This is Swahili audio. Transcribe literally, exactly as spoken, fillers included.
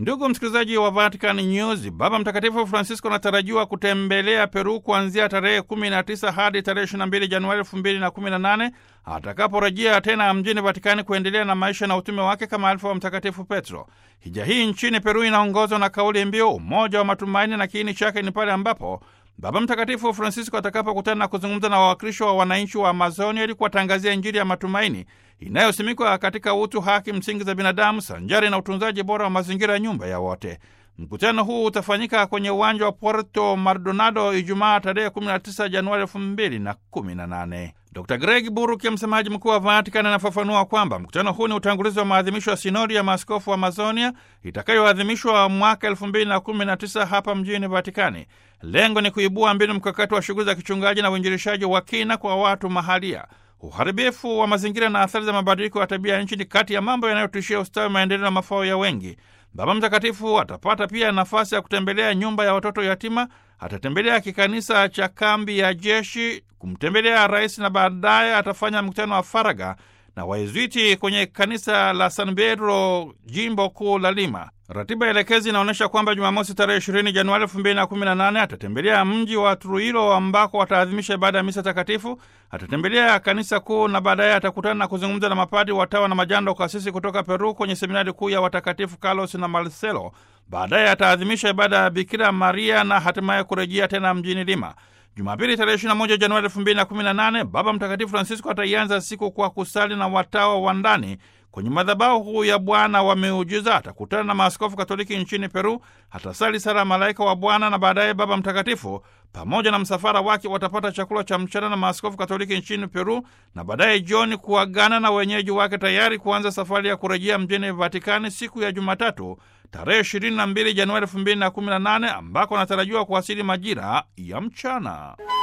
Ndugu msikilizaji wa Vatican News, Baba Mtakatifu Francisco anatarajiwa kutembelea Peru kuanzia tarehe kumi na tisa hadi tarehe ishirini na mbili Januari elfu mbili na kumi na nane atakaporejea tena mjini Vatikani kuendelea na maisha na utume wake kama alifu wa Mtakatifu Petro. Hija hii nchini Peru inaongozwa na kauli mbiu umoja wa matumaini, na kiini chake ni pale ambapo Baba Mtakatifu Francisco atakapokutana na kuzungumza na wawakilishi wa wananchi wa Amazonia ili kuwatangazia Injili ya matumaini inayosimikwa katika utu, haki msingi za binadamu sanjari na utunzaji bora wa mazingira, nyumba ya wote. Mkutano huu utafanyika kwenye uwanja wa Puerto Maldonado Ijumaa tarehe kumi na tisa Januari elfu mbili na kumi na nane. Dokta Greg Burke, msemaji mkuu wa Vatican, anafafanua kwamba mkutano huu ni utangulizi wa maadhimisho ya sinodi ya maaskofu wa Amazonia itakayoadhimishwa mwaka elfu mbili na kumi na tisa hapa mjini Vatikani. Lengo ni kuibua mbinu mkakati wa shughuli za kichungaji na uinjilishaji wa kina kwa watu mahalia. Uharibifu wa mazingira na athari za mabadiliko ya tabia ya nchi ni kati ya mambo yanayotishia ustawi, maendeleo na mafao ya wengi. Baba Mtakatifu atapata pia nafasi ya kutembelea nyumba ya watoto yatima, atatembelea kikanisa cha kambi ya jeshi, kumtembelea rais, na baadaye atafanya mkutano wa faragha na Wayezuiti kwenye kanisa la San Pedro, jimbo kuu la Lima. Ratiba elekezi inaonyesha kwamba Jumamosi tarehe ishirini Januari elfu mbili na kumi na nane atatembelea mji wa Trujillo ambako ataadhimisha ibada ya misa takatifu. Atatembelea kanisa kuu na baadaye atakutana na kuzungumza na mapadi, watawa na majando kasisi kutoka Peru kwenye seminari kuu ya watakatifu Carlos na Marcelo. Baadaye ataadhimisha ibada ya Bikira Maria na hatimaye kurejea tena mjini Lima. Jumapili tarehe ishirini na moja Januari elfu mbili na kumi na nane Baba Mtakatifu Francisco ataianza siku kwa kusali na watawa wa ndani kwenye madhabahu ya Bwana wa miujiza. Atakutana na maaskofu Katoliki nchini Peru, atasali sala malaika wa Bwana, na baadaye Baba Mtakatifu pamoja na msafara wake watapata chakula cha mchana na maaskofu Katoliki nchini Peru, na baadaye jioni kuagana na wenyeji wake tayari kuanza safari ya kurejea mjini Vatikani siku ya Jumatatu tarehe ishirini na mbili Januari elfu mbili na kumi na nane ambako anatarajiwa kuwasili majira ya mchana.